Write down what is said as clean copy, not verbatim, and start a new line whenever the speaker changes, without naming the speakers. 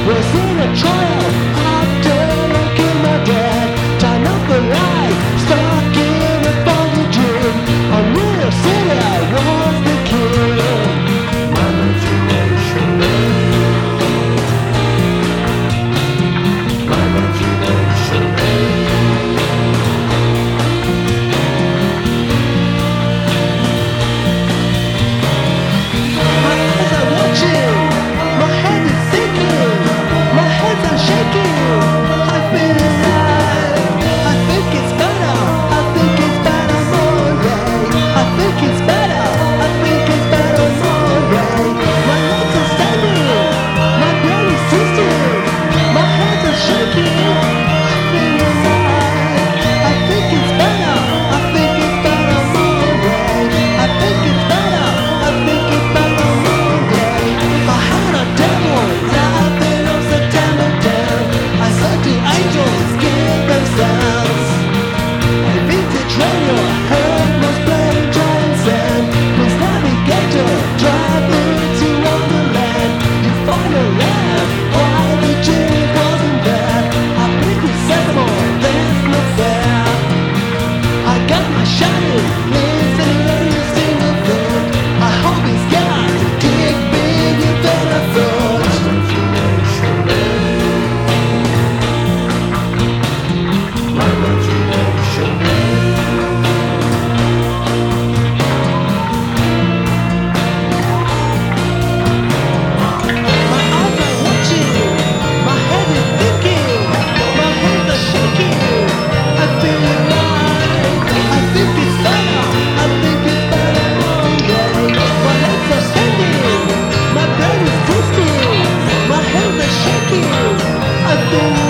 Was in a trial after I killed my dad. Turn up the light, stuck in a foggy dream. A real city was the kid. My imagination my imagination my eyes are watching, my head is sinking, my hands are shaking. I feel alive. I think it's better. I think it's better Monday. I think it's better. I think it's better Monday. My legs are standing. My brain is twisting. My hands are shaking. I feel alive. I think it's better. I think it's better Monday. I think it's better. I think it's better Monday. I had a devil laughing on September down. I saw the angels give themselves. A vintage radio heard most playing giant sand. This navigator driving to Wonderland. You find a lamp while the genie wasn't there. I pick with Sesame, there's no fair. I got my shining, listening every single thing. I hope he's got to dig bigger than I thought. My imagination my eyes are watching, my head is thinking, my hands are shaking. I feel alive. I think it's better. I think it's better Monday. My legs are standing, my brain is twisting, my hands are shaking. I feel